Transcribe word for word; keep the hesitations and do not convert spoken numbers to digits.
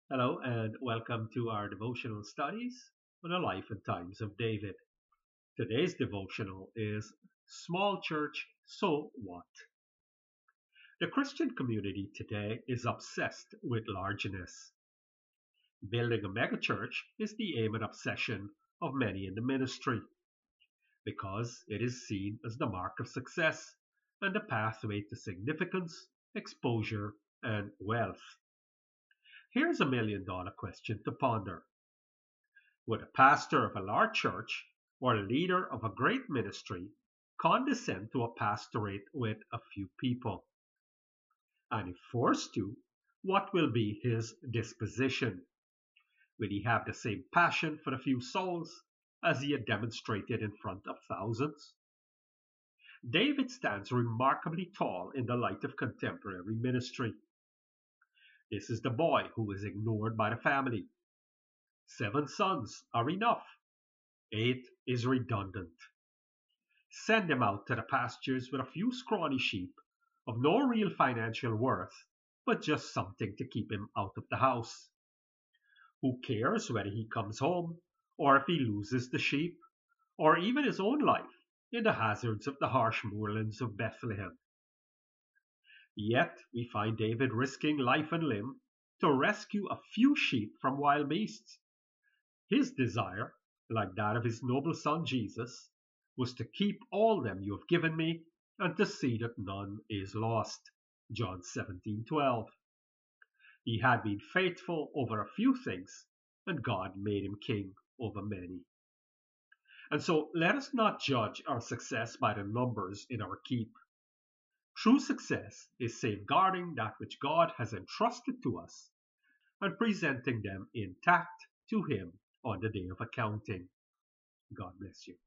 Hello and welcome to our devotional studies on the life and times of David. Today's devotional is Small Church, So What? The Christian community today is obsessed with largeness. Building a megachurch is the aim and obsession of many in the ministry because it is seen as the mark of success and the pathway to significance, exposure, and wealth. Here's a million dollar question to ponder. Would a pastor of a large church or leader of a great ministry condescend to a pastorate with a few people? And if forced to, what will be his disposition? Will he have the same passion for the few souls as he had demonstrated in front of thousands? David stands remarkably tall in the light of contemporary ministry. This is the boy who is ignored by the family. Seven sons are enough. Eight is redundant. Send him out to the pastures with a few scrawny sheep of no real financial worth, but just something to keep him out of the house. Who cares whether he comes home, or if he loses the sheep, or even his own life in the hazards of the harsh moorlands of Bethlehem? Yet we find David risking life and limb to rescue a few sheep from wild beasts. His desire, like that of his noble son Jesus, was to keep all them you have given me, and to see that none is lost. John seventeen twelve. He had been faithful over a few things, and God made him king over many. And so let us not judge our success by the numbers in our keep. True success is safeguarding that which God has entrusted to us and presenting them intact to Him on the day of accounting. God bless you.